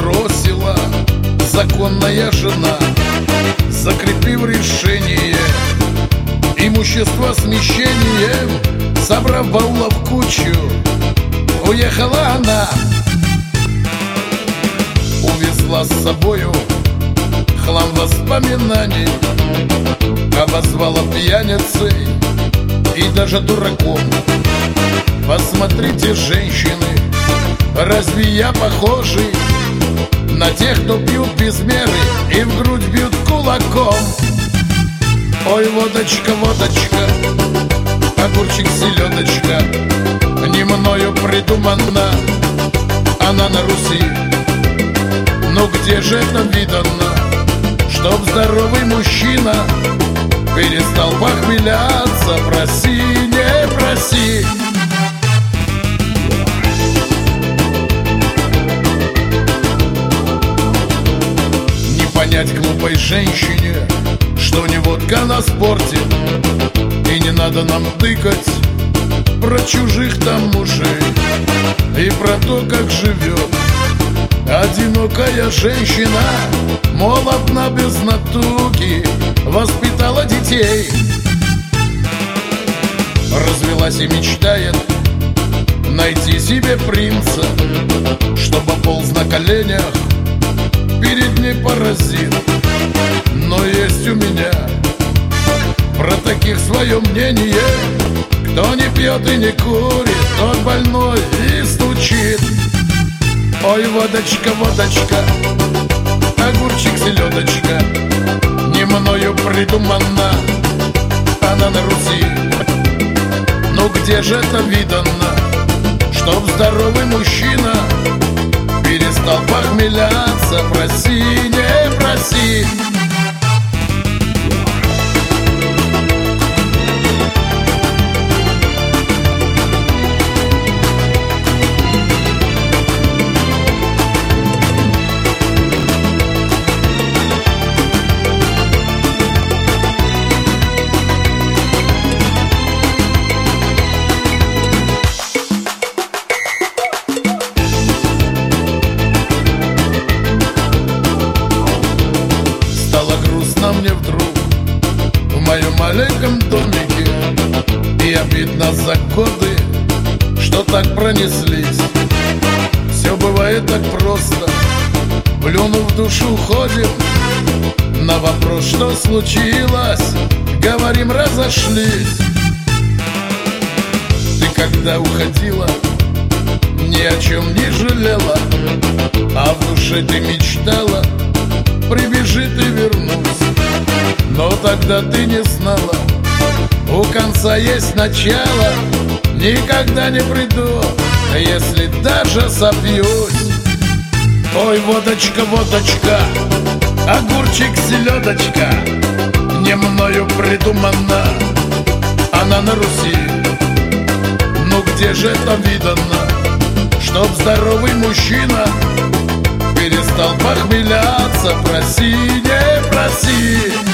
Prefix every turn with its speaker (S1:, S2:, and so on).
S1: бросила законная жена, закрепив решение имущество смещением, собрав баулов кучу, уехала она. Увезла с собою хлам воспоминаний, обозвала пьяницей и даже дураком. Посмотрите, женщины, разве я похожий на тех, кто пьют без меры и в грудь бьют кулаком? Ой, водочка, водочка, огурчик, селедочка, не мною придумана она на Руси. Но где же это видано, чтоб здоровый мужчина перестал похмеляться? Проси, не проси. Не понять глупой женщине, что не водка нас портит, и не надо нам тыкать про чужих там мужей и про то, как живет одинокая женщина. Мол, одна без натуги воспитала детей, развелась и мечтает найти себе принца, чтобы полз на коленях перед ней паразит. Но есть у меня про таких свое мнение: кто не пьет и не курит, тот больной и стучит. Ой, водочка, водочка, огурчик, селедочка, не мною придумана она на Руси. Но где же это видано, чтоб здоровый мужчина перестал похмеляться? Проси, не проси. Мне вдруг в моем маленьком домике, и обидно за годы, что так пронеслись. Все бывает так просто, плюнув в душу ходим. На вопрос, что случилось, говорим, разошлись. Ты когда уходила, ни о чем не жалела, а в душе ты мечтала прибежит и вернусь. Но тогда ты не знала, у конца есть начало. Никогда не приду, если даже сопьюсь. Ой, водочка, водочка, огурчик, селедочка, не мною придумана она на Руси. Ну где же это видано, чтоб здоровый мужчина перестал похмеляться? Проси, не проси.